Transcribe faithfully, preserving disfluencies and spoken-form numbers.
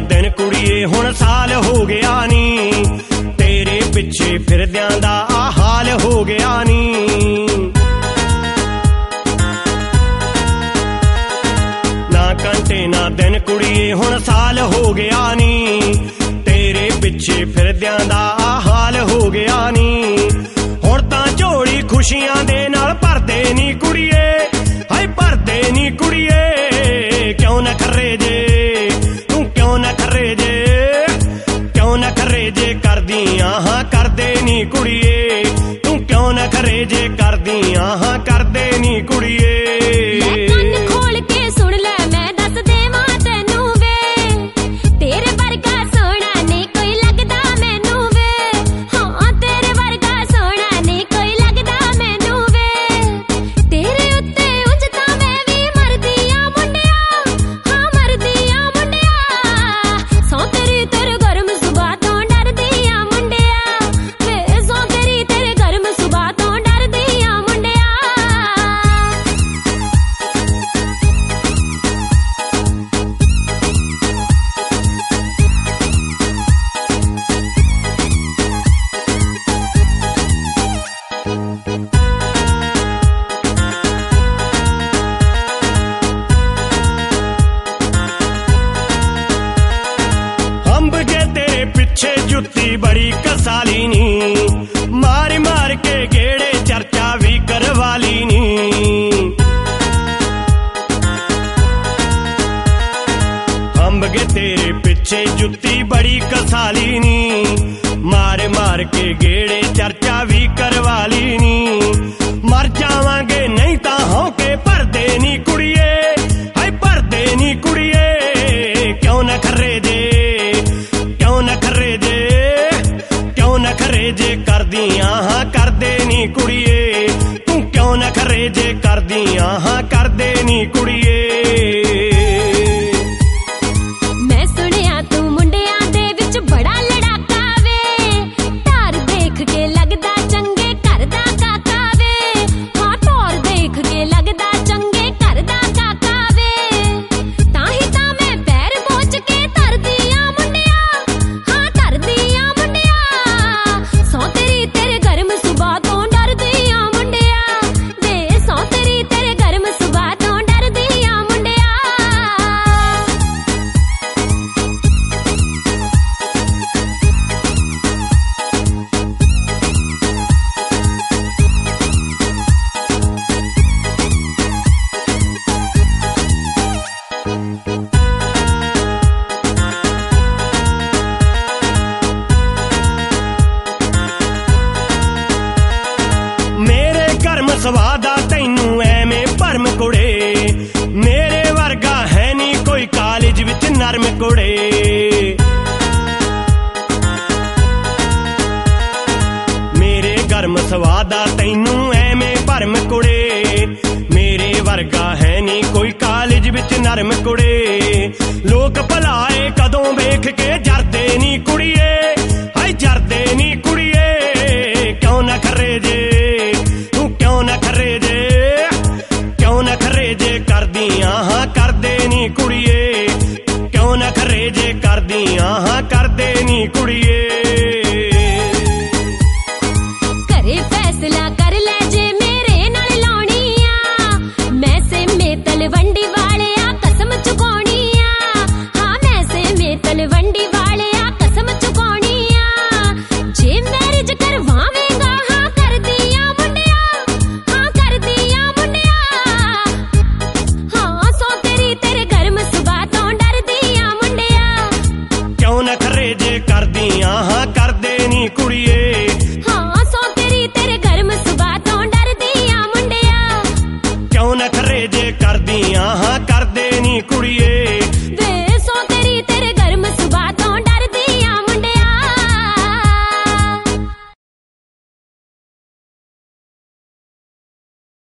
दिन कुड़िए हुण साल हो गया नी, तेरे पिछे फिरदियां दा आ हाल हो गया नी। ना घंटे ना दिन कुड़िए हुण साल हो गया नी, तेरे पिछे फिरदियां दा आ हाल हो गया नी। हुण तां झोली खुशियां दे नाल भरदे नी कुड़िए, हाय भरदे नी कुड़िए। क्यों न खर्रे जे तू, क्यों न खर्रे जे, क्यों न खर्रे जे करदियां हाँ करदे नी कुड़िए, तू क्यों न खर्रे जे करदियां हाँ करदे नी कुड़िए। जुत्ती बड़ी कसाली नी, मार मार के गेड़े चर्चा भी करवाली नी। अंब के तेरे पिछे जुत्ती बड़ी कसाली नी, मार मार के गेड़े चर्चा भी करवाली नी। मर जावांगे नहीं ता होके भरदे नी कुड़िए, हाय भरदे नी कुड़िए। क्यों न खर्रे जे, क्यों न खर्रे जे, क्यों न खर्रे जे करदियां हाँ करदे नी कुड़िए, तू क्यों न खर्रे जे करदियां हाँ करदे नी कुड़िए। मैं सुनिया तू मुंडियां दे विच बड़ा लड़ाका वे, तार देख के लगदा चंगे घर दा काका वे, हाँ तार देख के लगदा चंगे घर दा काका वे। ताही तां मैं पैर पोच के तरदियां मुंडिया, हाँ तरदियां मुंडिया। सौ तेरी तेरे गर्म सुबह तो डरदियां मुंडिया, वे सौ तेरी तेरे गर्म सुबह तो डरदियां मुंडिया। मेरे गर्म सवादा तैनू ऐवें भरम कुड़े, मेरे वर्गा है नी कोई कालेज विच नरम कुड़े। मेरे गर्म सवादा तैनू ऐवें भरम कुड़े, मेरे वर्गा है नी कोई कालेज विच नरम कुड़े। लोक भलाए कदों वेख के जरदे नी कुड़िए, हाय जरदे नी कुड़िए। क्यों न खर्रे जे, तू क्यों न खर्रे जे, क्यों न खर्रे जे करदियां हाँ करदे नी कुड़िए, क्यों न खर्रे जे करदियां हाँ करदे नी कुड़िए।